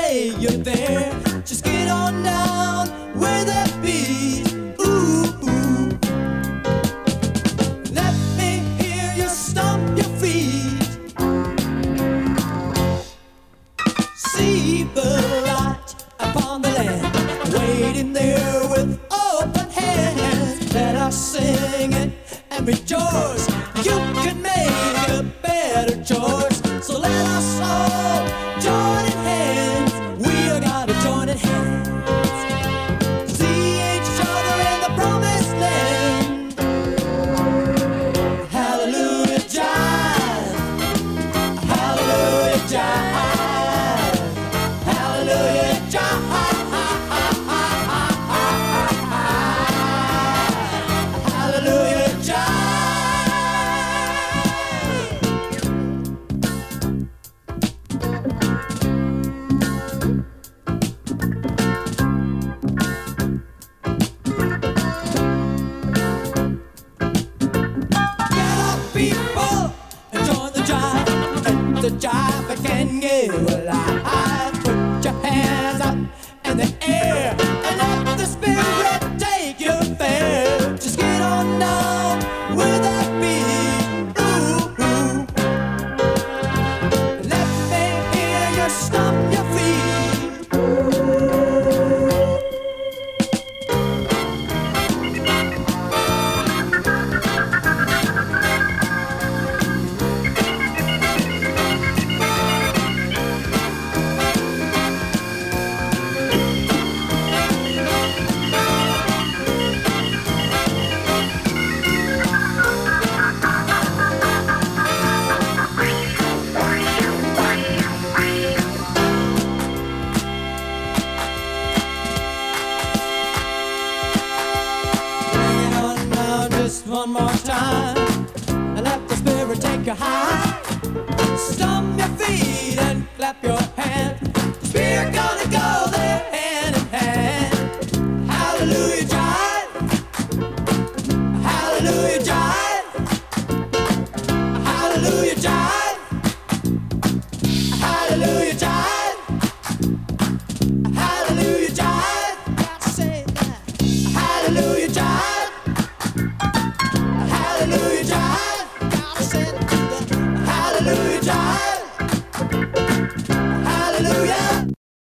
take you there. Just get on down with that beat. Ooh, ooh. Let me hear you stomp your feet. See the light upon the land, waiting there with open hands. Let us sing it and rejoice. You can make a better choice. So let us all join in hands. We are gotta join in hands. See each other in the promised land. Hallelujah, jive. Hallelujah, jive. Hallelujah, jive. Hallelujah, jive. Get up, people, and join the jive. Let the jive again get alive. Put your hands up in the air and let the spirit take you there. Just get on down with that beat. Ooh, ooh. Let me hear you stomp your feet. Bring it on now just one more time and let the spirit take you high. Stomp your feet and clap your